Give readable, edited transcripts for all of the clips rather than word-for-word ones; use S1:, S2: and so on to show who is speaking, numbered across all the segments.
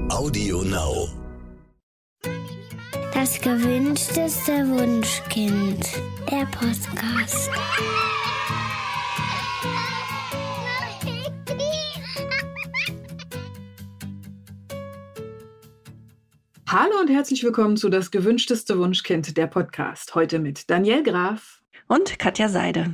S1: Audio Now.
S2: Das gewünschteste Wunschkind. Der Podcast.
S3: Hallo und herzlich willkommen zu Das gewünschteste Wunschkind, der Podcast. Heute mit Danielle Graf
S4: und Katja Seide.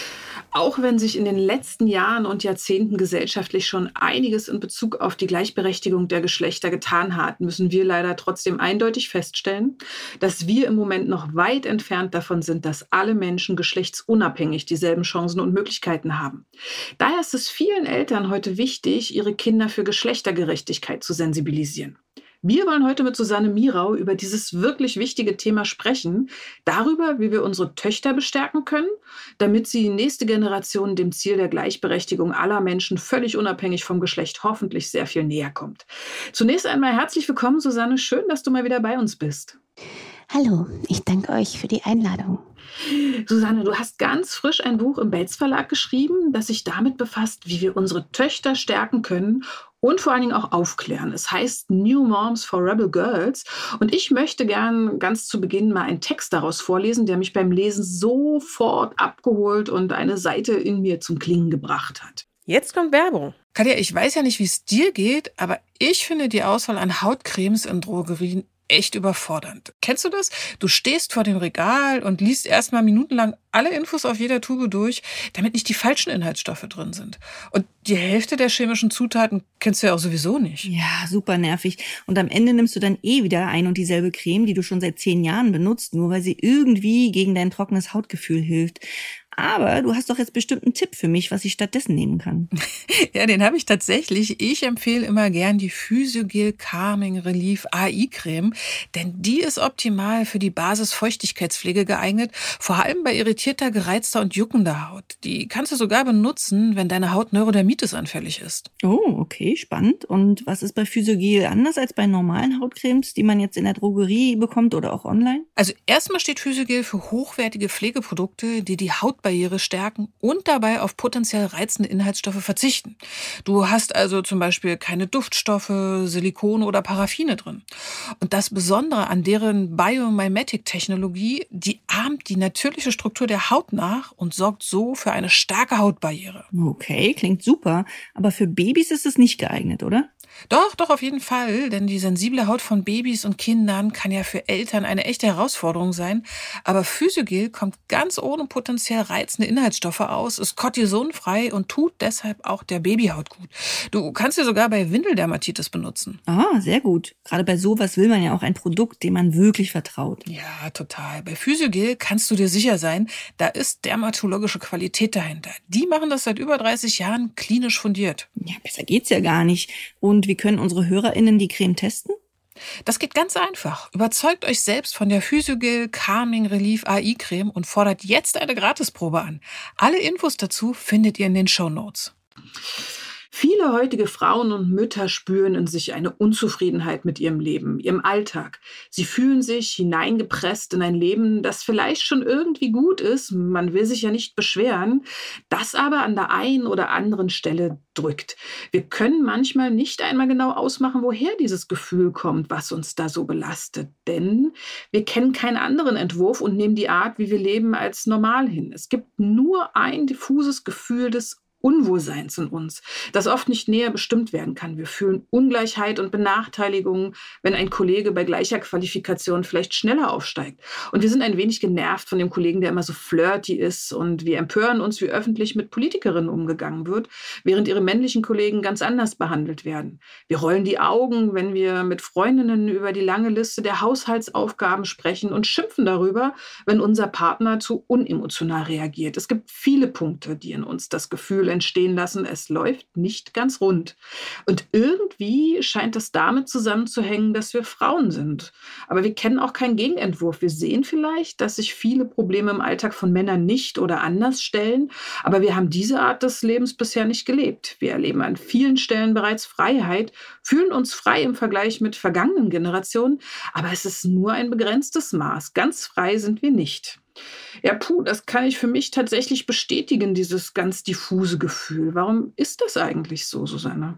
S3: Auch wenn sich in den letzten Jahren und Jahrzehnten gesellschaftlich schon einiges in Bezug auf die Gleichberechtigung der Geschlechter getan hat, müssen wir leider trotzdem eindeutig feststellen, dass wir im Moment noch weit entfernt davon sind, dass alle Menschen geschlechtsunabhängig dieselben Chancen und Möglichkeiten haben. Daher ist es vielen Eltern heute wichtig, ihre Kinder für Geschlechtergerechtigkeit zu sensibilisieren. Wir wollen heute mit Susanne Mirau über dieses wirklich wichtige Thema sprechen, darüber, wie wir unsere Töchter bestärken können, damit sie die nächste Generation dem Ziel der Gleichberechtigung aller Menschen völlig unabhängig vom Geschlecht hoffentlich sehr viel näher kommt. Zunächst einmal herzlich willkommen, Susanne. Schön, dass du mal wieder bei uns bist.
S4: Hallo, ich danke euch für die Einladung.
S3: Susanne, du hast ganz frisch ein Buch im Belz Verlag geschrieben, das sich damit befasst, wie wir unsere Töchter stärken können und vor allen Dingen auch aufklären. Es heißt New Moms for Rebel Girls und ich möchte gern ganz zu Beginn mal einen Text daraus vorlesen, der mich beim Lesen sofort abgeholt und eine Seite in mir zum Klingen gebracht hat.
S5: Jetzt kommt Werbung. Katja, ich weiß ja nicht, wie es dir geht, aber ich finde die Auswahl an Hautcremes in Drogerien echt überfordernd. Kennst du das? Du stehst vor dem Regal und liest erstmal minutenlang alle Infos auf jeder Tube durch, damit nicht die falschen Inhaltsstoffe drin sind. Und die Hälfte der chemischen Zutaten kennst du ja auch sowieso nicht.
S4: Ja, super nervig. Und am Ende nimmst du dann wieder ein und dieselbe Creme, die du schon seit 10 Jahren benutzt, nur weil sie irgendwie gegen dein trockenes Hautgefühl hilft. Aber du hast doch jetzt bestimmt einen Tipp für mich, was ich stattdessen nehmen kann.
S5: Ja, den habe ich tatsächlich. Ich empfehle immer gern die Physiogel Calming Relief AI Creme, denn die ist optimal für die Basis-Feuchtigkeitspflege geeignet, vor allem bei irritierter, gereizter und juckender Haut. Die kannst du sogar benutzen, wenn deine Haut Neurodermitis anfällig ist.
S4: Oh, okay, spannend. Und was ist bei Physiogel anders als bei normalen Hautcremes, die man jetzt in der Drogerie bekommt oder auch online?
S5: Also erstmal steht Physiogel für hochwertige Pflegeprodukte, die die Hautbarriere stärken und dabei auf potenziell reizende Inhaltsstoffe verzichten. Du hast also zum Beispiel keine Duftstoffe, Silikone oder Paraffine drin. Und das Besondere an deren Biomimetic-Technologie, die ahmt die natürliche Struktur der Haut nach und sorgt so für eine starke Hautbarriere.
S4: Okay, klingt super. Aber für Babys ist es nicht geeignet, oder?
S5: Doch, auf jeden Fall, denn die sensible Haut von Babys und Kindern kann ja für Eltern eine echte Herausforderung sein. Aber Physiogel kommt ganz ohne potenziell reizende Inhaltsstoffe aus, ist kortisonfrei und tut deshalb auch der Babyhaut gut. Du kannst sie sogar bei Windeldermatitis benutzen.
S4: Ah, sehr gut. Gerade bei sowas will man ja auch ein Produkt, dem man wirklich vertraut.
S5: Ja, total. Bei Physiogel kannst du dir sicher sein, da ist dermatologische Qualität dahinter. Die machen das seit über 30 Jahren klinisch fundiert.
S4: Ja, besser geht's ja gar nicht. Und wie können unsere HörerInnen die Creme testen?
S5: Das geht ganz einfach. Überzeugt euch selbst von der Physiogel Calming Relief AI Creme und fordert jetzt eine Gratisprobe an. Alle Infos dazu findet ihr in den Shownotes.
S3: Viele heutige Frauen und Mütter spüren in sich eine Unzufriedenheit mit ihrem Leben, ihrem Alltag. Sie fühlen sich hineingepresst in ein Leben, das vielleicht schon irgendwie gut ist, man will sich ja nicht beschweren, das aber an der einen oder anderen Stelle drückt. Wir können manchmal nicht einmal genau ausmachen, woher dieses Gefühl kommt, was uns da so belastet. Denn wir kennen keinen anderen Entwurf und nehmen die Art, wie wir leben, als normal hin. Es gibt nur ein diffuses Gefühl des Unwohlseins in uns, das oft nicht näher bestimmt werden kann. Wir fühlen Ungleichheit und Benachteiligung, wenn ein Kollege bei gleicher Qualifikation vielleicht schneller aufsteigt. Und wir sind ein wenig genervt von dem Kollegen, der immer so flirty ist. Und wir empören uns, wie öffentlich mit Politikerinnen umgegangen wird, während ihre männlichen Kollegen ganz anders behandelt werden. Wir rollen die Augen, wenn wir mit Freundinnen über die lange Liste der Haushaltsaufgaben sprechen und schimpfen darüber, wenn unser Partner zu unemotional reagiert. Es gibt viele Punkte, die in uns das Gefühl entstehen lassen, es läuft nicht ganz rund. Und irgendwie scheint es damit zusammenzuhängen, dass wir Frauen sind. Aber wir kennen auch keinen Gegenentwurf. Wir sehen vielleicht, dass sich viele Probleme im Alltag von Männern nicht oder anders stellen, aber wir haben diese Art des Lebens bisher nicht gelebt. Wir erleben an vielen Stellen bereits Freiheit, fühlen uns frei im Vergleich mit vergangenen Generationen, aber es ist nur ein begrenztes Maß. Ganz frei sind wir nicht. Ja, das kann ich für mich tatsächlich bestätigen, dieses ganz diffuse Gefühl. Warum ist das eigentlich so, Susanne?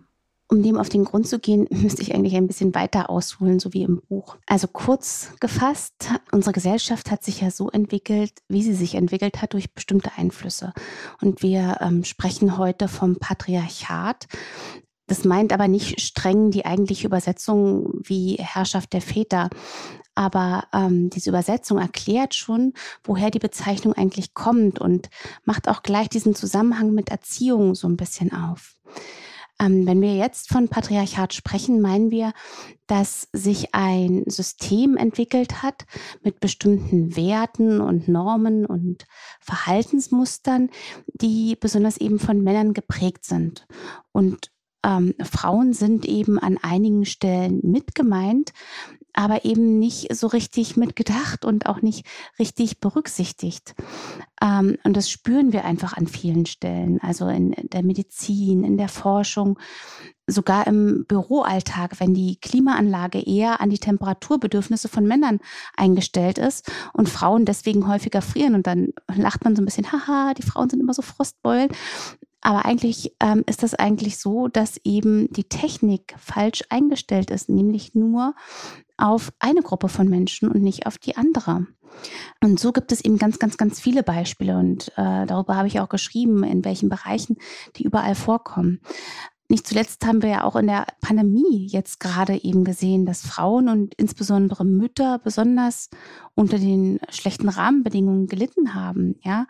S1: Um dem auf den Grund zu gehen, müsste ich eigentlich ein bisschen weiter ausholen, so wie im Buch. Also kurz gefasst, unsere Gesellschaft hat sich ja so entwickelt, wie sie sich entwickelt hat, durch bestimmte Einflüsse. Und wir sprechen heute vom Patriarchat. Das meint aber nicht streng die eigentliche Übersetzung wie Herrschaft der Väter. Aber diese Übersetzung erklärt schon, woher die Bezeichnung eigentlich kommt und macht auch gleich diesen Zusammenhang mit Erziehung so ein bisschen auf. Wenn wir jetzt von Patriarchat sprechen, meinen wir, dass sich ein System entwickelt hat mit bestimmten Werten und Normen und Verhaltensmustern, die besonders eben von Männern geprägt sind. Und Frauen sind eben an einigen Stellen mit gemeint, aber eben nicht so richtig mitgedacht und auch nicht richtig berücksichtigt. Und das spüren wir einfach an vielen Stellen, also in der Medizin, in der Forschung, sogar im Büroalltag, wenn die Klimaanlage eher an die Temperaturbedürfnisse von Männern eingestellt ist und Frauen deswegen häufiger frieren. Und dann lacht man so ein bisschen, haha, die Frauen sind immer so Frostbeulen. Aber eigentlich ist das eigentlich so, dass eben die Technik falsch eingestellt ist, nämlich nur auf eine Gruppe von Menschen und nicht auf die andere. Und so gibt es eben ganz, ganz, ganz viele Beispiele und darüber habe ich auch geschrieben, in welchen Bereichen die überall vorkommen. Nicht zuletzt haben wir ja auch in der Pandemie jetzt gerade eben gesehen, dass Frauen und insbesondere Mütter besonders unter den schlechten Rahmenbedingungen gelitten haben, ja,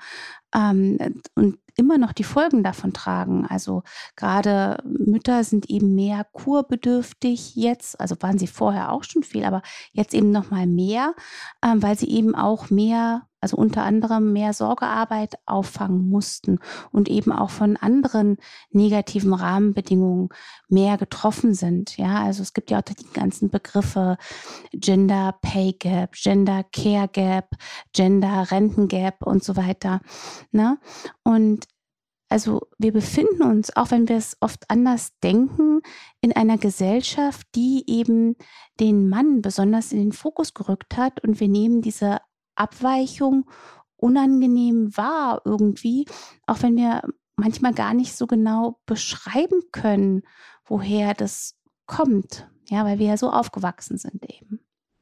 S1: und immer noch die Folgen davon tragen. Also gerade Mütter sind eben mehr kurbedürftig jetzt, also waren sie vorher auch schon viel, aber jetzt eben noch mal mehr, weil sie eben auch mehr, also unter anderem mehr Sorgearbeit auffangen mussten und eben auch von anderen negativen Rahmenbedingungen mehr getroffen sind. Ja, also es gibt ja auch die ganzen Begriffe Gender Pay Gap, Gender Care Gap, Gender Renten Gap und so weiter. Ne? Und also wir befinden uns, auch wenn wir es oft anders denken, in einer Gesellschaft, die eben den Mann besonders in den Fokus gerückt hat und wir nehmen diese Abweichung unangenehm wahr irgendwie, auch wenn wir manchmal gar nicht so genau beschreiben können, woher das kommt, ja, weil wir ja so aufgewachsen sind eben.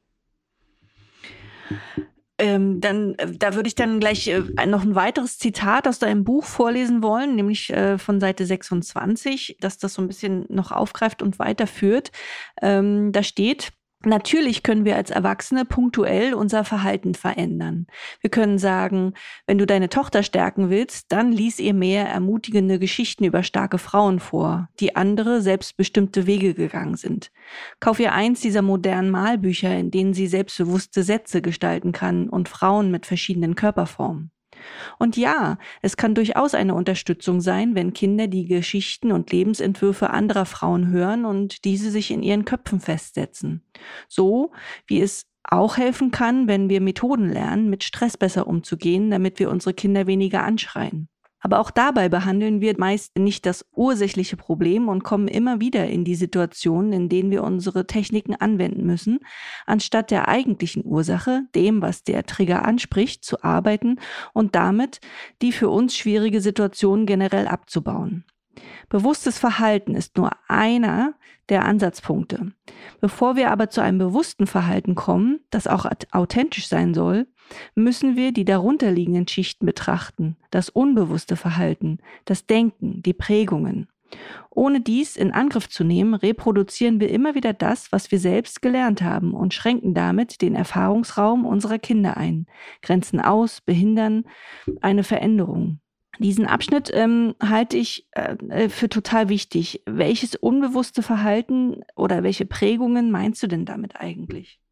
S4: Da würde ich dann gleich noch ein weiteres Zitat aus deinem Buch vorlesen wollen, nämlich von Seite 26, dass das so ein bisschen noch aufgreift und weiterführt. Da steht: Natürlich können wir als Erwachsene punktuell unser Verhalten verändern. Wir können sagen, wenn du deine Tochter stärken willst, dann lies ihr mehr ermutigende Geschichten über starke Frauen vor, die andere selbstbestimmte Wege gegangen sind. Kauf ihr eins dieser modernen Malbücher, in denen sie selbstbewusste Sätze gestalten kann und Frauen mit verschiedenen Körperformen. Und ja, es kann durchaus eine Unterstützung sein, wenn Kinder die Geschichten und Lebensentwürfe anderer Frauen hören und diese sich in ihren Köpfen festsetzen. So wie es auch helfen kann, wenn wir Methoden lernen, mit Stress besser umzugehen, damit wir unsere Kinder weniger anschreien. Aber auch dabei behandeln wir meist nicht das ursächliche Problem und kommen immer wieder in die Situationen, in denen wir unsere Techniken anwenden müssen, anstatt der eigentlichen Ursache, dem, was der Trigger anspricht, zu arbeiten und damit die für uns schwierige Situation generell abzubauen. Bewusstes Verhalten ist nur einer der Ansatzpunkte. Bevor wir aber zu einem bewussten Verhalten kommen, das auch authentisch sein soll, müssen wir die darunterliegenden Schichten betrachten, das unbewusste Verhalten, das Denken, die Prägungen. Ohne dies in Angriff zu nehmen, reproduzieren wir immer wieder das, was wir selbst gelernt haben und schränken damit den Erfahrungsraum unserer Kinder ein, grenzen aus, behindern eine Veränderung. Diesen Abschnitt halte ich für total wichtig. Welches unbewusste Verhalten oder welche Prägungen meinst du denn damit eigentlich?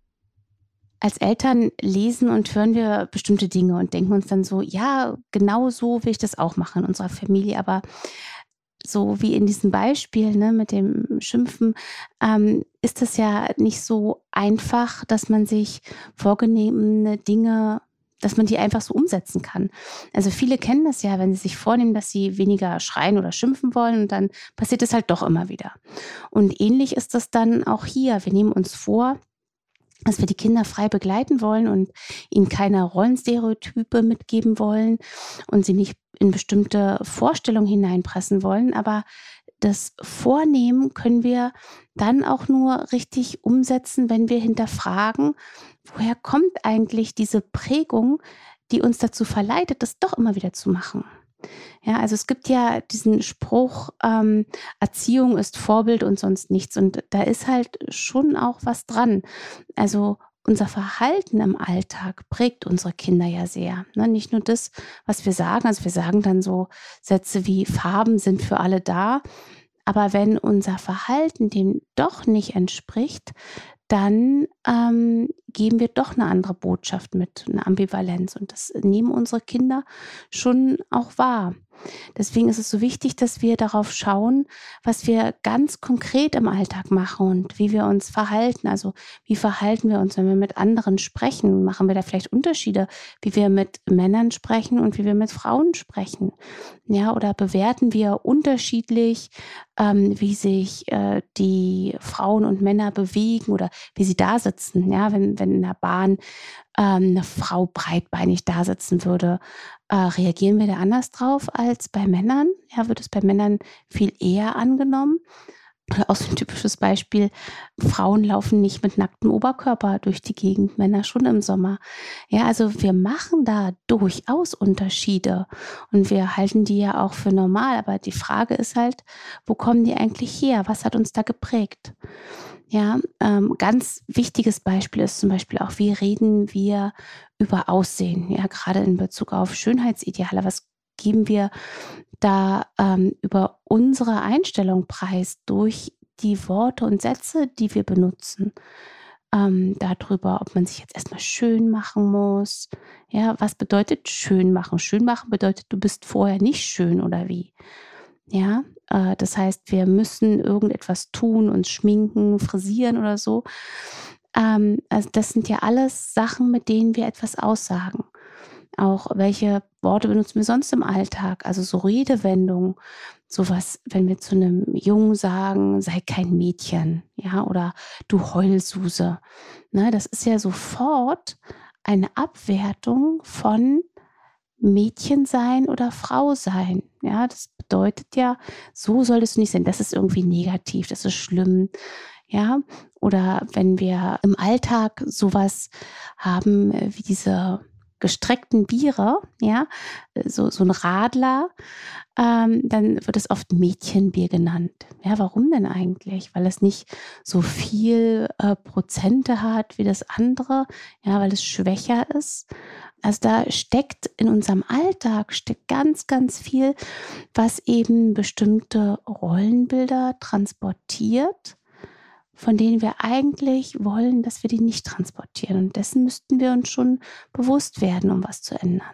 S1: Als Eltern lesen und hören wir bestimmte Dinge und denken uns dann so, ja, genau so will ich das auch machen in unserer Familie. Aber so wie in diesem Beispiel, ne, mit dem Schimpfen, ist es ja nicht so einfach, dass man sich vorgenommene Dinge, dass man die einfach so umsetzen kann. Also viele kennen das ja, wenn sie sich vornehmen, dass sie weniger schreien oder schimpfen wollen und dann passiert es halt doch immer wieder. Und ähnlich ist das dann auch hier. Wir nehmen uns vor, dass wir die Kinder frei begleiten wollen und ihnen keine Rollenstereotype mitgeben wollen und sie nicht in bestimmte Vorstellungen hineinpressen wollen. Aber das Vornehmen können wir dann auch nur richtig umsetzen, wenn wir hinterfragen, woher kommt eigentlich diese Prägung, die uns dazu verleitet, das doch immer wieder zu machen. Ja, also es gibt ja diesen Spruch, Erziehung ist Vorbild und sonst nichts. Und da ist halt schon auch was dran. Also unser Verhalten im Alltag prägt unsere Kinder ja sehr. Ne? Nicht nur das, was wir sagen. Also wir sagen dann so Sätze wie Farben sind für alle da. Aber wenn unser Verhalten dem doch nicht entspricht, dann geben wir doch eine andere Botschaft mit, eine Ambivalenz. Und das nehmen unsere Kinder schon auch wahr. Deswegen ist es so wichtig, dass wir darauf schauen, was wir ganz konkret im Alltag machen und wie wir uns verhalten. Also wie verhalten wir uns, wenn wir mit anderen sprechen? Machen wir da vielleicht Unterschiede, wie wir mit Männern sprechen und wie wir mit Frauen sprechen? Ja, oder bewerten wir unterschiedlich, wie sich die Frauen und Männer bewegen oder wie sie da sitzen? Ja, wenn in der Bahn eine Frau breitbeinig da sitzen würde, reagieren wir da anders drauf als bei Männern? Ja, wird es bei Männern viel eher angenommen? Oder auch so ein typisches Beispiel, Frauen laufen nicht mit nacktem Oberkörper durch die Gegend, Männer schon im Sommer. Ja, also wir machen da durchaus Unterschiede und wir halten die ja auch für normal. Aber die Frage ist halt, wo kommen die eigentlich her? Was hat uns da geprägt? Ja, ganz wichtiges Beispiel ist zum Beispiel auch, wie reden wir über Aussehen? Ja, gerade in Bezug auf Schönheitsideale. Was geben wir da über unsere Einstellung preis durch die Worte und Sätze, die wir benutzen? Darüber, ob man sich jetzt erstmal schön machen muss. Ja, was bedeutet schön machen? Schön machen bedeutet, du bist vorher nicht schön oder wie? Ja, das heißt, wir müssen irgendetwas tun, uns schminken, frisieren oder so. Also das sind ja alles Sachen, mit denen wir etwas aussagen. Auch welche Worte benutzen wir sonst im Alltag? Also so Redewendungen, sowas, wenn wir zu einem Jungen sagen, sei kein Mädchen, ja, oder du Heulsuse. Ne, das ist ja sofort eine Abwertung von Mädchen sein oder Frau sein. Ja, das bedeutet ja, so solltest du nicht sein. Das ist irgendwie negativ, das ist schlimm. Ja, oder wenn wir im Alltag sowas haben wie diese gestreckten Biere, ja, so ein Radler, dann wird es oft Mädchenbier genannt. Ja, warum denn eigentlich? Weil es nicht so viel Prozente hat wie das andere, ja, weil es schwächer ist. Also da steckt in unserem Alltag ganz, ganz viel, was eben bestimmte Rollenbilder transportiert, von denen wir eigentlich wollen, dass wir die nicht transportieren. Und dessen müssten wir uns schon bewusst werden, um was zu ändern.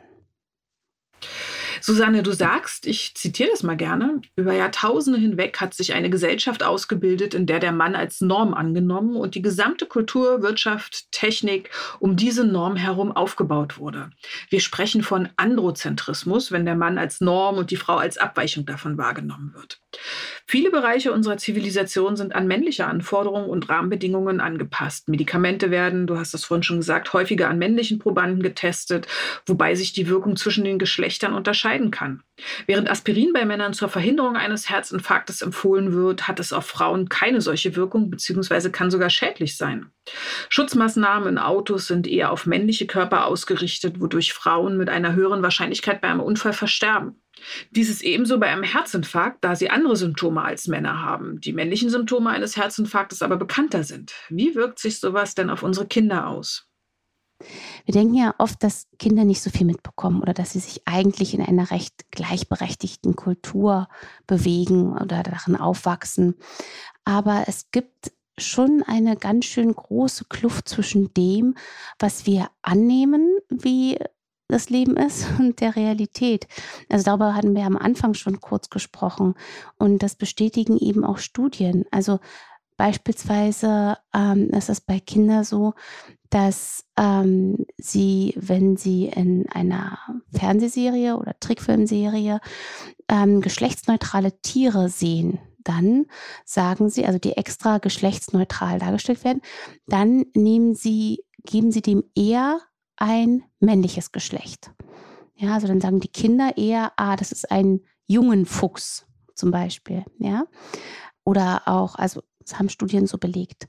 S3: Susanne, du sagst, ich zitiere das mal gerne, über Jahrtausende hinweg hat sich eine Gesellschaft ausgebildet, in der der Mann als Norm angenommen und die gesamte Kultur, Wirtschaft, Technik um diese Norm herum aufgebaut wurde. Wir sprechen von Androzentrismus, wenn der Mann als Norm und die Frau als Abweichung davon wahrgenommen wird. Viele Bereiche unserer Zivilisation sind an männliche Anforderungen und Rahmenbedingungen angepasst. Medikamente werden, du hast es vorhin schon gesagt, häufiger an männlichen Probanden getestet, wobei sich die Wirkung zwischen den Geschlechtern unterscheiden kann. Während Aspirin bei Männern zur Verhinderung eines Herzinfarktes empfohlen wird, hat es auf Frauen keine solche Wirkung bzw. kann sogar schädlich sein. Schutzmaßnahmen in Autos sind eher auf männliche Körper ausgerichtet, wodurch Frauen mit einer höheren Wahrscheinlichkeit bei einem Unfall versterben. Dies ist ebenso bei einem Herzinfarkt, da sie andere Symptome als Männer haben, die männlichen Symptome eines Herzinfarktes aber bekannter sind. Wie wirkt sich sowas denn auf unsere Kinder aus?
S1: Wir denken ja oft, dass Kinder nicht so viel mitbekommen oder dass sie sich eigentlich in einer recht gleichberechtigten Kultur bewegen oder darin aufwachsen. Aber es gibt schon eine ganz schön große Kluft zwischen dem, was wir annehmen, wie das Leben ist, und der Realität. Also darüber hatten wir am Anfang schon kurz gesprochen und das bestätigen eben auch Studien. Also beispielsweise ist es bei Kindern so, dass sie, wenn sie in einer Fernsehserie oder Trickfilmserie geschlechtsneutrale Tiere sehen, dann sagen sie, also die extra geschlechtsneutral dargestellt werden, dann geben sie dem eher ein männliches Geschlecht. Ja, also dann sagen die Kinder eher, das ist ein Jungenfuchs zum Beispiel, ja. Oder auch, also das haben Studien so belegt.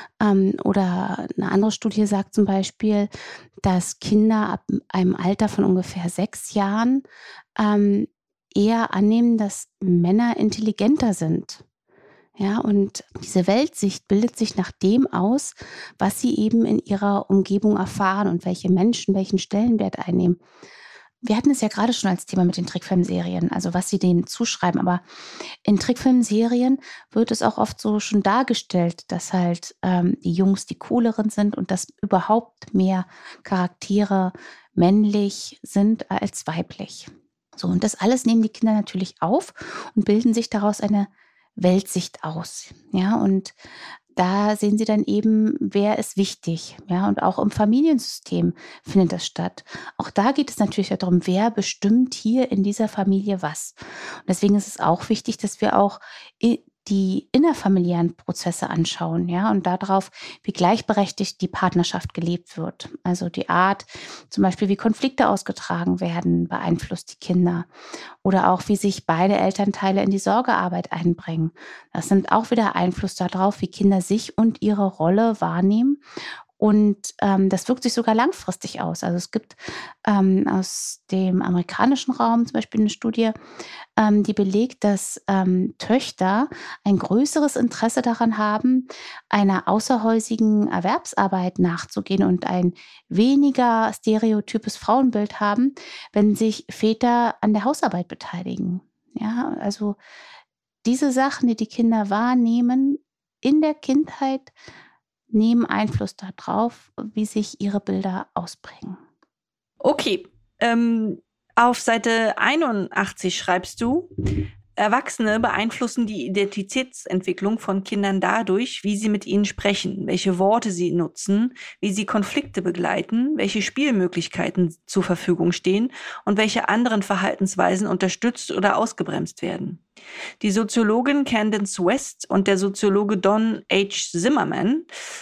S1: Oder eine andere Studie sagt zum Beispiel, dass Kinder ab einem Alter von ungefähr 6 Jahren eher annehmen, dass Männer intelligenter sind. Ja, und diese Weltsicht bildet sich nach dem aus, was sie eben in ihrer Umgebung erfahren und welche Menschen welchen Stellenwert einnehmen. Wir hatten es ja gerade schon als Thema mit den Trickfilmserien, also was sie denen zuschreiben. Aber in Trickfilmserien wird es auch oft so schon dargestellt, dass halt die Jungs die cooleren sind und dass überhaupt mehr Charaktere männlich sind als weiblich. So, und das alles nehmen die Kinder natürlich auf und bilden sich daraus eine Weltsicht aus. Ja, und da sehen sie dann eben, wer ist wichtig. Ja, und auch im Familiensystem findet das statt. Auch da geht es natürlich darum, wer bestimmt hier in dieser Familie was. Und deswegen ist es auch wichtig, dass wir auch die innerfamiliären Prozesse anschauen, ja, und darauf, wie gleichberechtigt die Partnerschaft gelebt wird. Also die Art, zum Beispiel, wie Konflikte ausgetragen werden, beeinflusst die Kinder. Oder auch, wie sich beide Elternteile in die Sorgearbeit einbringen. Das nimmt auch wieder Einfluss darauf, wie Kinder sich und ihre Rolle wahrnehmen. Und das wirkt sich sogar langfristig aus. Also es gibt aus dem amerikanischen Raum zum Beispiel eine Studie, die belegt, dass Töchter ein größeres Interesse daran haben, einer außerhäusigen Erwerbsarbeit nachzugehen und ein weniger stereotypes Frauenbild haben, wenn sich Väter an der Hausarbeit beteiligen. Ja, also diese Sachen, die die Kinder wahrnehmen in der Kindheit, nehmen Einfluss darauf, wie sich ihre Bilder ausprägen.
S4: Okay, auf Seite 81 schreibst du, Erwachsene beeinflussen die Identitätsentwicklung von Kindern dadurch, wie sie mit ihnen sprechen, welche Worte sie nutzen, wie sie Konflikte begleiten, welche Spielmöglichkeiten zur Verfügung stehen und welche anderen Verhaltensweisen unterstützt oder ausgebremst werden. Die Soziologin Candace West und der Soziologe Don H. Zimmerman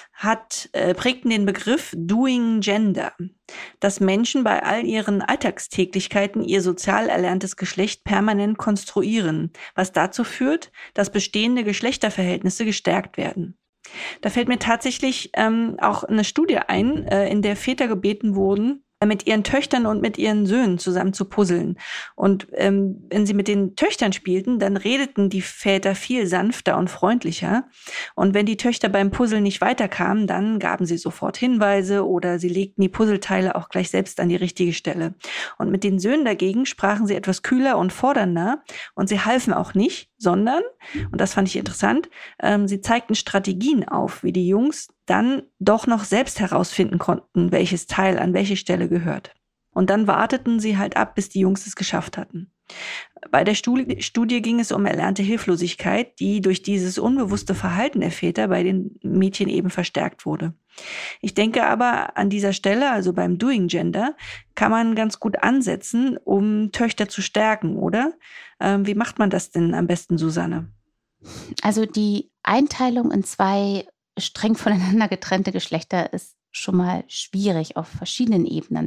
S4: prägten den Begriff Doing Gender, dass Menschen bei all ihren Alltagstäglichkeiten ihr sozial erlerntes Geschlecht permanent konstruieren, was dazu führt, dass bestehende Geschlechterverhältnisse gestärkt werden. Da fällt mir tatsächlich auch eine Studie ein, in der Väter gebeten wurden, mit ihren Töchtern und mit ihren Söhnen zusammen zu puzzeln. Und wenn sie mit den Töchtern spielten, dann redeten die Väter viel sanfter und freundlicher. Und wenn die Töchter beim Puzzeln nicht weiterkamen, dann gaben sie sofort Hinweise oder sie legten die Puzzleteile auch gleich selbst an die richtige Stelle. Und mit den Söhnen dagegen sprachen sie etwas kühler und fordernder und sie halfen auch nicht, sondern, und das fand ich interessant, sie zeigten Strategien auf, wie die Jungs dann doch noch selbst herausfinden konnten, welches Teil an welche Stelle gehört. Und dann warteten sie halt ab, bis die Jungs es geschafft hatten. Bei der Studie ging es um erlernte Hilflosigkeit, die durch dieses unbewusste Verhalten der Väter bei den Mädchen eben verstärkt wurde. Ich denke aber an dieser Stelle, also beim Doing Gender, kann man ganz gut ansetzen, um Töchter zu stärken, oder? Wie macht man das denn am besten, Susanne?
S1: Also die Einteilung in 2 streng voneinander getrennte Geschlechter ist schon mal schwierig auf verschiedenen Ebenen.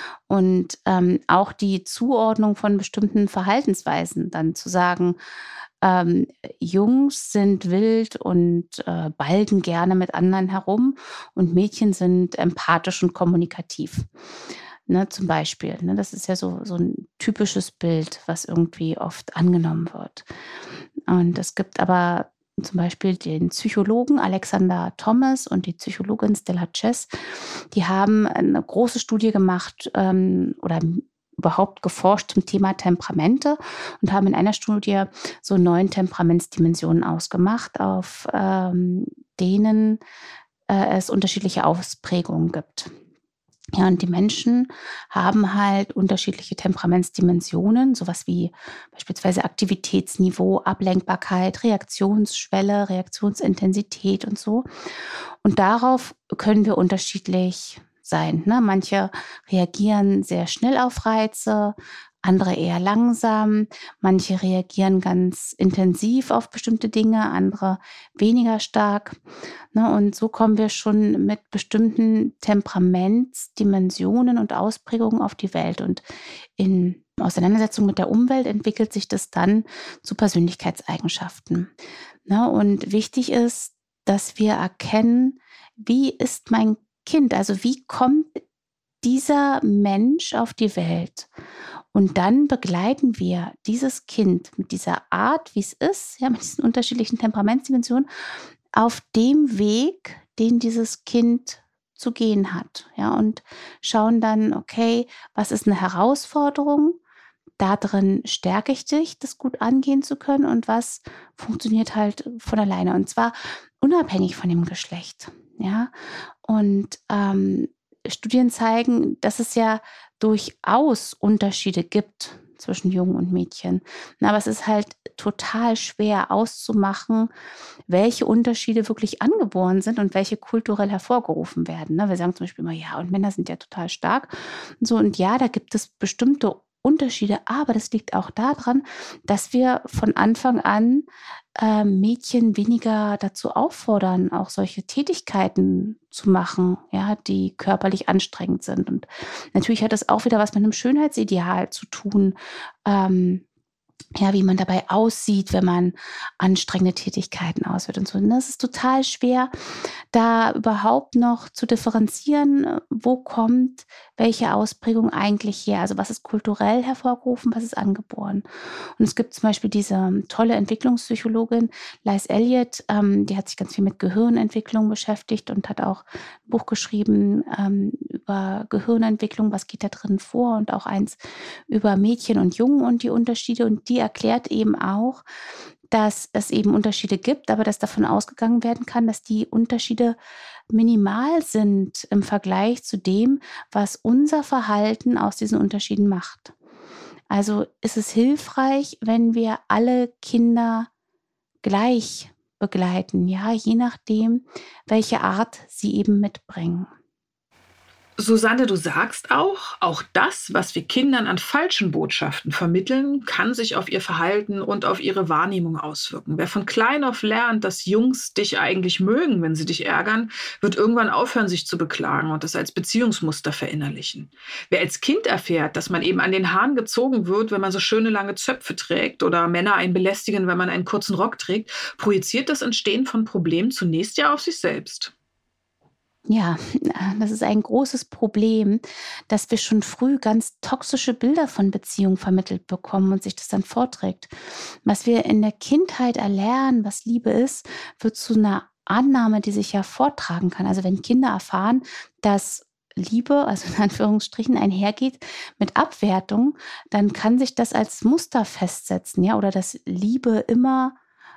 S1: Und auch die Zuordnung von bestimmten Verhaltensweisen, dann zu sagen, Jungs sind wild und balgen gerne mit anderen herum und Mädchen sind empathisch und kommunikativ. Ne, zum Beispiel. Ne, das ist ja so ein typisches Bild, was irgendwie oft angenommen wird. Und es gibt aber zum Beispiel den Psychologen Alexander Thomas und die Psychologin Stella Chess, die haben eine große Studie gemacht oder überhaupt geforscht zum Thema Temperamente und haben in einer Studie so 9 Temperamentsdimensionen ausgemacht, auf denen es unterschiedliche Ausprägungen gibt. Ja, und die Menschen haben halt unterschiedliche Temperamentsdimensionen, sowas wie beispielsweise Aktivitätsniveau, Ablenkbarkeit, Reaktionsschwelle, Reaktionsintensität und so. Und darauf können wir unterschiedlich sein. Ne? Manche reagieren sehr schnell auf Reize, andere eher langsam, manche reagieren ganz intensiv auf bestimmte Dinge, andere weniger stark. Ne, und so kommen wir schon mit bestimmten Temperamentsdimensionen und Ausprägungen auf die Welt. Und in Auseinandersetzung mit der Umwelt entwickelt sich das dann zu Persönlichkeitseigenschaften. Ne? Und wichtig ist, dass wir erkennen, wie ist mein Kind, also wie kommt dieser Mensch auf die Welt? Und dann begleiten wir dieses Kind mit dieser Art, wie es ist, ja, mit diesen unterschiedlichen Temperamentsdimensionen, auf dem Weg, den dieses Kind zu gehen hat. Ja, und schauen dann, okay, was ist eine Herausforderung? Darin stärke ich dich, das gut angehen zu können, und was funktioniert halt von alleine. Und zwar unabhängig von dem Geschlecht. Ja, und Studien zeigen, dass es ja durchaus Unterschiede gibt zwischen Jungen und Mädchen. Aber es ist halt total schwer auszumachen, welche Unterschiede wirklich angeboren sind und welche kulturell hervorgerufen werden. Wir sagen zum Beispiel immer, ja, und Männer sind ja total stark. So, und ja, da gibt es bestimmte Unterschiede, aber das liegt auch daran, dass wir von Anfang an Mädchen weniger dazu auffordern, auch solche Tätigkeiten zu machen, ja, die körperlich anstrengend sind. Und natürlich hat das auch wieder was mit einem Schönheitsideal zu tun. Ja, wie man dabei aussieht, wenn man anstrengende Tätigkeiten ausführt und so. Und das ist total schwer, da überhaupt noch zu differenzieren, wo kommt welche Ausprägung eigentlich her. Also was ist kulturell hervorgerufen, was ist angeboren. Und es gibt zum Beispiel diese tolle Entwicklungspsychologin Liz Elliott, die hat sich ganz viel mit Gehirnentwicklung beschäftigt und hat auch ein Buch geschrieben über Gehirnentwicklung, was geht da drin vor, und auch eins über Mädchen und Jungen und die Unterschiede. Und die erklärt eben auch, dass es eben Unterschiede gibt, aber dass davon ausgegangen werden kann, dass die Unterschiede minimal sind im Vergleich zu dem, was unser Verhalten aus diesen Unterschieden macht. Also ist es hilfreich, wenn wir alle Kinder gleich begleiten, ja, je nachdem, welche Art sie eben mitbringen.
S3: Susanne, du sagst auch das, was wir Kindern an falschen Botschaften vermitteln, kann sich auf ihr Verhalten und auf ihre Wahrnehmung auswirken. Wer von klein auf lernt, dass Jungs dich eigentlich mögen, wenn sie dich ärgern, wird irgendwann aufhören, sich zu beklagen und das als Beziehungsmuster verinnerlichen. Wer als Kind erfährt, dass man eben an den Haaren gezogen wird, wenn man so schöne lange Zöpfe trägt, oder Männer einen belästigen, wenn man einen kurzen Rock trägt, projiziert das Entstehen von Problemen zunächst ja auf sich selbst.
S1: Ja, das ist ein großes Problem, dass wir schon früh ganz toxische Bilder von Beziehungen vermittelt bekommen und sich das dann vorträgt. Was wir in der Kindheit erlernen, was Liebe ist, wird zu einer Annahme, die sich ja vortragen kann. Also wenn Kinder erfahren, dass Liebe, also in Anführungsstrichen, einhergeht mit Abwertung, dann kann sich das als Muster festsetzen, ja, oder dass Liebe immer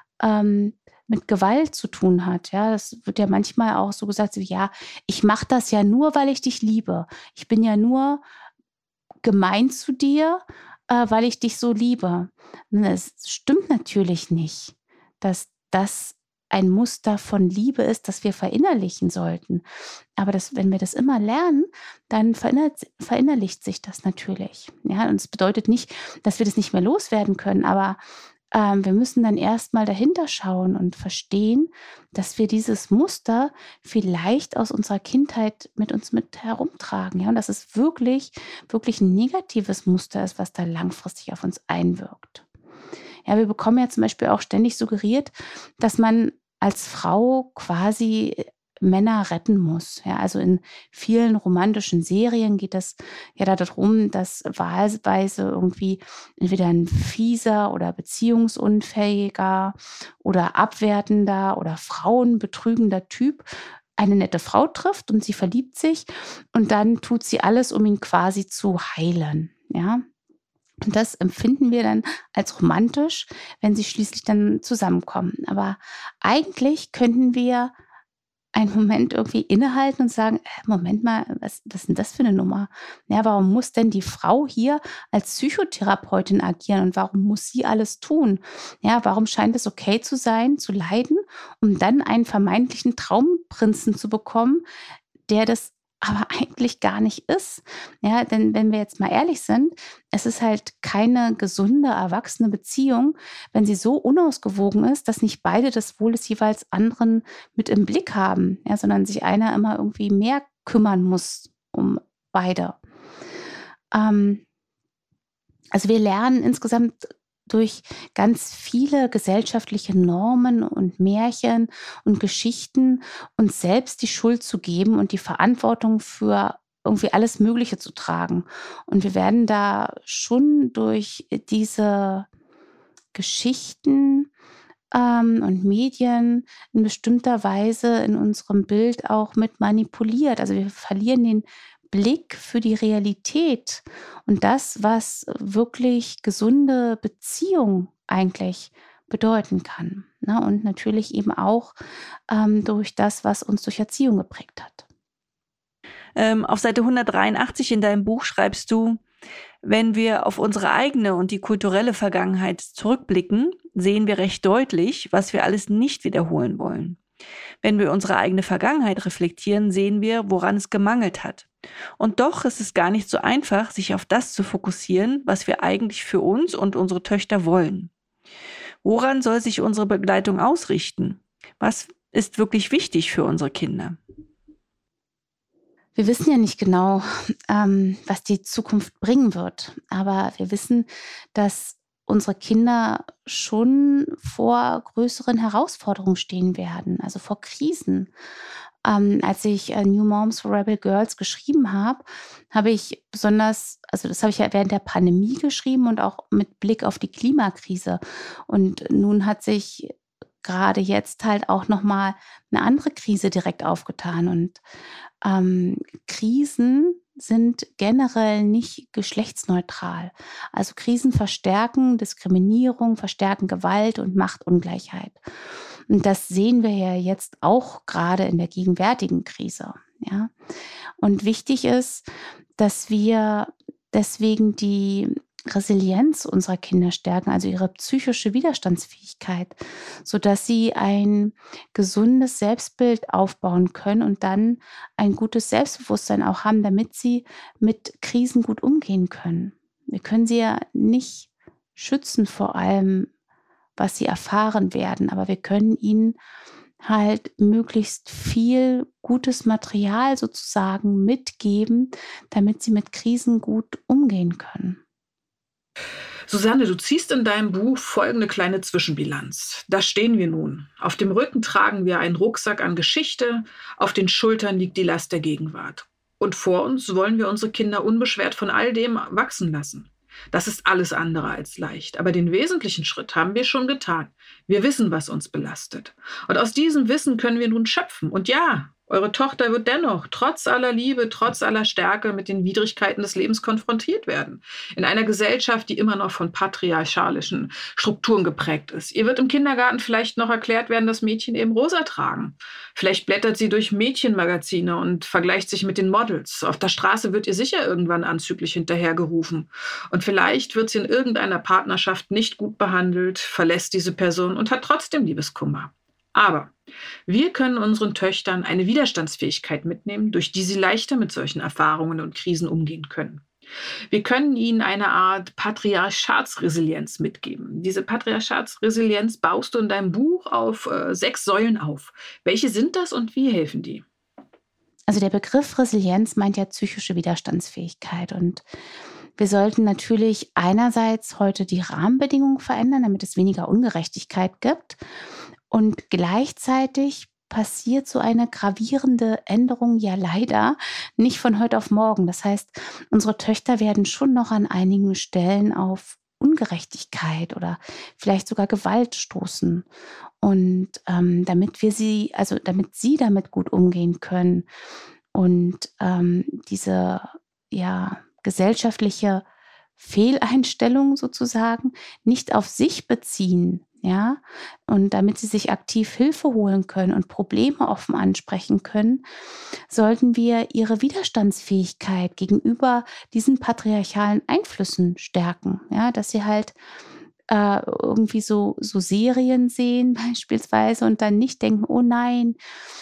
S1: mit Gewalt zu tun hat. Ja, das wird ja manchmal auch so gesagt, so, ja, ich mache das ja nur, weil ich dich liebe. Ich bin ja nur gemein zu dir, weil ich dich so liebe. Das stimmt natürlich nicht, dass das ein Muster von Liebe ist, das wir verinnerlichen sollten. Aber wenn wir das immer lernen, dann verinnerlicht sich das natürlich. Ja, und es bedeutet nicht, dass wir das nicht mehr loswerden können, aber wir müssen dann erstmal dahinter schauen und verstehen, dass wir dieses Muster vielleicht aus unserer Kindheit mit uns mit herumtragen. Ja? Und dass es wirklich, wirklich ein negatives Muster ist, was da langfristig auf uns einwirkt. Ja, wir bekommen ja zum Beispiel auch ständig suggeriert, dass man als Frau quasi Männer retten muss. Ja, also in vielen romantischen Serien geht es ja darum, dass wahlweise irgendwie entweder ein fieser oder beziehungsunfähiger oder abwertender oder frauenbetrügender Typ eine nette Frau trifft und sie verliebt sich, und dann tut sie alles, um ihn quasi zu heilen. Ja. Und das empfinden wir dann als romantisch, wenn sie schließlich dann zusammenkommen. Aber eigentlich könnten wir einen Moment irgendwie innehalten und sagen, Moment mal, was ist denn das für eine Nummer? Ja, warum muss denn die Frau hier als Psychotherapeutin agieren und warum muss sie alles tun? Ja, warum scheint es okay zu sein, zu leiden, um dann einen vermeintlichen Traumprinzen zu bekommen, der das aber eigentlich gar nicht ist. Ja, denn wenn wir jetzt mal ehrlich sind, es ist halt keine gesunde, erwachsene Beziehung, wenn sie so unausgewogen ist, dass nicht beide das Wohl des jeweils anderen mit im Blick haben, ja, sondern sich einer immer irgendwie mehr kümmern muss um beide. Also wir lernen insgesamt durch ganz viele gesellschaftliche Normen und Märchen und Geschichten uns selbst die Schuld zu geben und die Verantwortung für irgendwie alles Mögliche zu tragen. Und wir werden da schon durch diese Geschichten und Medien in bestimmter Weise in unserem Bild auch mit manipuliert. Also wir verlieren den Blick für die Realität und das, was wirklich gesunde Beziehung eigentlich bedeuten kann. Ne? Und natürlich eben auch durch das, was uns durch Erziehung geprägt hat.
S4: Auf Seite 183 in deinem Buch schreibst du: Wenn wir auf unsere eigene und die kulturelle Vergangenheit zurückblicken, sehen wir recht deutlich, was wir alles nicht wiederholen wollen. Wenn wir unsere eigene Vergangenheit reflektieren, sehen wir, woran es gemangelt hat. Und doch ist es gar nicht so einfach, sich auf das zu fokussieren, was wir eigentlich für uns und unsere Töchter wollen. Woran soll sich unsere Begleitung ausrichten? Was ist wirklich wichtig für unsere Kinder?
S1: Wir wissen ja nicht genau, was die Zukunft bringen wird, aber wir wissen, dass unsere Kinder schon vor größeren Herausforderungen stehen werden, also vor Krisen. Als ich New Moms for Rebel Girls geschrieben habe ich besonders, also das habe ich ja während der Pandemie geschrieben und auch mit Blick auf die Klimakrise. Und nun hat sich gerade jetzt halt auch nochmal eine andere Krise direkt aufgetan. Und Krisen sind generell nicht geschlechtsneutral. Also Krisen verstärken Diskriminierung, verstärken Gewalt und Machtungleichheit. Und das sehen wir ja jetzt auch gerade in der gegenwärtigen Krise. Ja? Und wichtig ist, dass wir deswegen die Resilienz unserer Kinder stärken, also ihre psychische Widerstandsfähigkeit, sodass sie ein gesundes Selbstbild aufbauen können und dann ein gutes Selbstbewusstsein auch haben, damit sie mit Krisen gut umgehen können. Wir können sie ja nicht schützen vor allem, was sie erfahren werden, aber wir können ihnen halt möglichst viel gutes Material sozusagen mitgeben, damit sie mit Krisen gut umgehen können.
S3: Susanne, du ziehst in deinem Buch folgende kleine Zwischenbilanz. Da stehen wir nun. Auf dem Rücken tragen wir einen Rucksack an Geschichte, auf den Schultern liegt die Last der Gegenwart. Und vor uns wollen wir unsere Kinder unbeschwert von all dem wachsen lassen. Das ist alles andere als leicht. Aber den wesentlichen Schritt haben wir schon getan. Wir wissen, was uns belastet. Und aus diesem Wissen können wir nun schöpfen. Und ja, eure Tochter wird dennoch, trotz aller Liebe, trotz aller Stärke, mit den Widrigkeiten des Lebens konfrontiert werden. In einer Gesellschaft, die immer noch von patriarchalischen Strukturen geprägt ist. Ihr wird im Kindergarten vielleicht noch erklärt werden, dass Mädchen eben rosa tragen. Vielleicht blättert sie durch Mädchenmagazine und vergleicht sich mit den Models. Auf der Straße wird ihr sicher irgendwann anzüglich hinterhergerufen. Und vielleicht wird sie in irgendeiner Partnerschaft nicht gut behandelt, verlässt diese Person und hat trotzdem Liebeskummer. Aber wir können unseren Töchtern eine Widerstandsfähigkeit mitnehmen, durch die sie leichter mit solchen Erfahrungen und Krisen umgehen können. Wir können ihnen eine Art Patriarchatsresilienz mitgeben. Diese Patriarchatsresilienz baust du in deinem Buch auf 6 Säulen auf. Welche sind das und wie helfen die?
S1: Also der Begriff Resilienz meint ja psychische Widerstandsfähigkeit und wir sollten natürlich einerseits heute die Rahmenbedingungen verändern, damit es weniger Ungerechtigkeit gibt. Und gleichzeitig passiert so eine gravierende Änderung ja leider nicht von heute auf morgen. Das heißt, unsere Töchter werden schon noch an einigen Stellen auf Ungerechtigkeit oder vielleicht sogar Gewalt stoßen. Und damit sie damit gut umgehen können und diese gesellschaftliche Fehleinstellung sozusagen nicht auf sich beziehen, ja, und damit sie sich aktiv Hilfe holen können und Probleme offen ansprechen können, sollten wir ihre Widerstandsfähigkeit gegenüber diesen patriarchalen Einflüssen stärken, ja, dass sie halt irgendwie so Serien sehen beispielsweise und dann nicht denken, oh nein,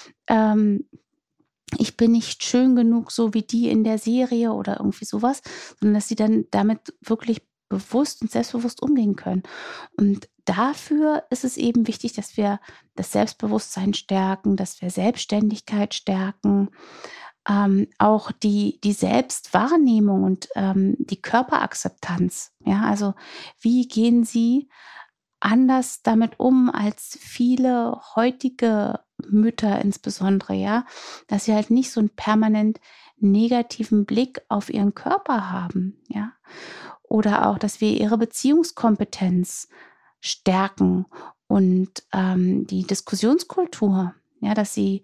S1: ich bin nicht schön genug, so wie die in der Serie oder irgendwie sowas, sondern dass sie dann damit wirklich bewusst und selbstbewusst umgehen können. Und dafür ist es eben wichtig, dass wir das Selbstbewusstsein stärken, dass wir Selbstständigkeit stärken, auch die Selbstwahrnehmung und die Körperakzeptanz. Ja, also wie gehen Sie anders damit um als viele heutige Mütter insbesondere, ja, dass sie halt nicht so einen permanent negativen Blick auf ihren Körper haben, ja, oder auch, dass wir ihre Beziehungskompetenz stärken und die Diskussionskultur, ja, dass sie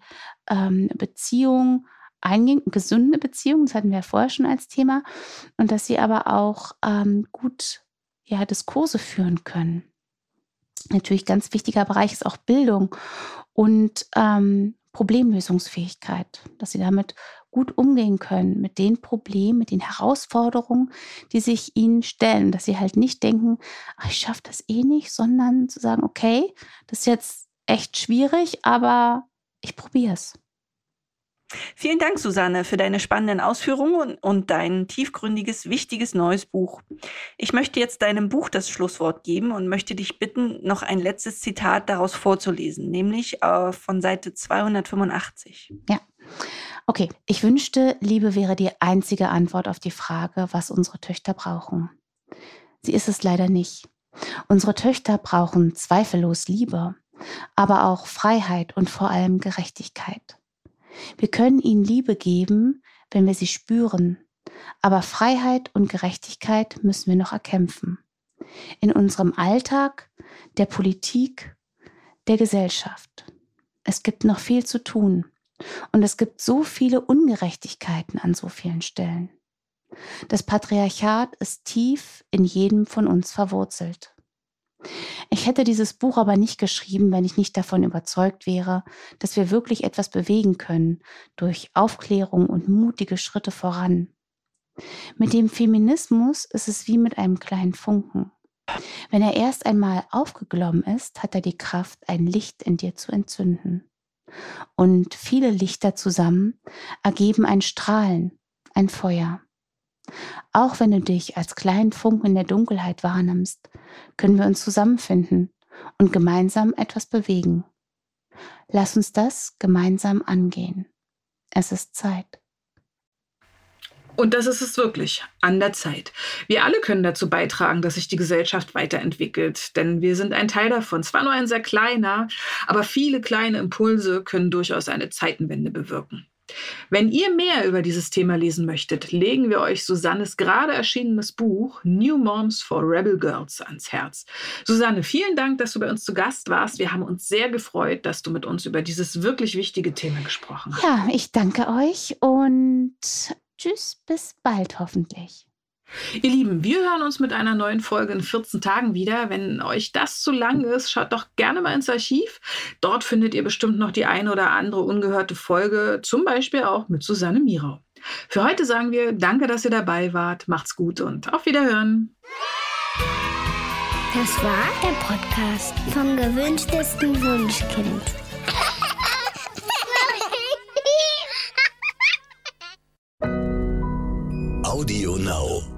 S1: Beziehungen eingehen, gesunde Beziehungen, das hatten wir ja vorher schon als Thema, und dass sie aber auch gut Diskurse führen können. Natürlich ganz wichtiger Bereich ist auch Bildung und Problemlösungsfähigkeit, dass sie damit gut umgehen können mit den Problemen, mit den Herausforderungen, die sich ihnen stellen, dass sie halt nicht denken, ich schaffe das eh nicht, sondern zu sagen, okay, das ist jetzt echt schwierig, aber ich probiere es.
S4: Vielen Dank, Susanne, für deine spannenden Ausführungen und dein tiefgründiges, wichtiges neues Buch. Ich möchte jetzt deinem Buch das Schlusswort geben und möchte dich bitten, noch ein letztes Zitat daraus vorzulesen, nämlich von Seite 285.
S1: Ja, okay. Ich wünschte, Liebe wäre die einzige Antwort auf die Frage, was unsere Töchter brauchen. Sie ist es leider nicht. Unsere Töchter brauchen zweifellos Liebe, aber auch Freiheit und vor allem Gerechtigkeit. Wir können ihnen Liebe geben, wenn wir sie spüren, aber Freiheit und Gerechtigkeit müssen wir noch erkämpfen. In unserem Alltag, der Politik, der Gesellschaft. Es gibt noch viel zu tun und es gibt so viele Ungerechtigkeiten an so vielen Stellen. Das Patriarchat ist tief in jedem von uns verwurzelt. Ich hätte dieses Buch aber nicht geschrieben, wenn ich nicht davon überzeugt wäre, dass wir wirklich etwas bewegen können durch Aufklärung und mutige Schritte voran. Mit dem Feminismus ist es wie mit einem kleinen Funken. Wenn er erst einmal aufgeglommen ist, hat er die Kraft, ein Licht in dir zu entzünden. Und viele Lichter zusammen ergeben ein Strahlen, ein Feuer. Auch wenn du dich als kleinen Funken in der Dunkelheit wahrnimmst, können wir uns zusammenfinden und gemeinsam etwas bewegen. Lass uns das gemeinsam angehen. Es ist Zeit.
S3: Und das ist es wirklich, an der Zeit. Wir alle können dazu beitragen, dass sich die Gesellschaft weiterentwickelt, denn wir sind ein Teil davon. Zwar nur ein sehr kleiner, aber viele kleine Impulse können durchaus eine Zeitenwende bewirken. Wenn ihr mehr über dieses Thema lesen möchtet, legen wir euch Susannes gerade erschienenes Buch New Moms for Rebel Girls ans Herz. Susanne, vielen Dank, dass du bei uns zu Gast warst. Wir haben uns sehr gefreut, dass du mit uns über dieses wirklich wichtige Thema gesprochen hast.
S1: Ja, ich danke euch und tschüss, bis bald hoffentlich.
S3: Ihr Lieben, wir hören uns mit einer neuen Folge in 14 Tagen wieder. Wenn euch das zu lang ist, schaut doch gerne mal ins Archiv. Dort findet ihr bestimmt noch die eine oder andere ungehörte Folge, zum Beispiel auch mit Susanne Mirau. Für heute sagen wir danke, dass ihr dabei wart. Macht's gut und auf Wiederhören.
S2: Das war der Podcast vom gewünschtesten Wunschkind.
S6: Audio Now.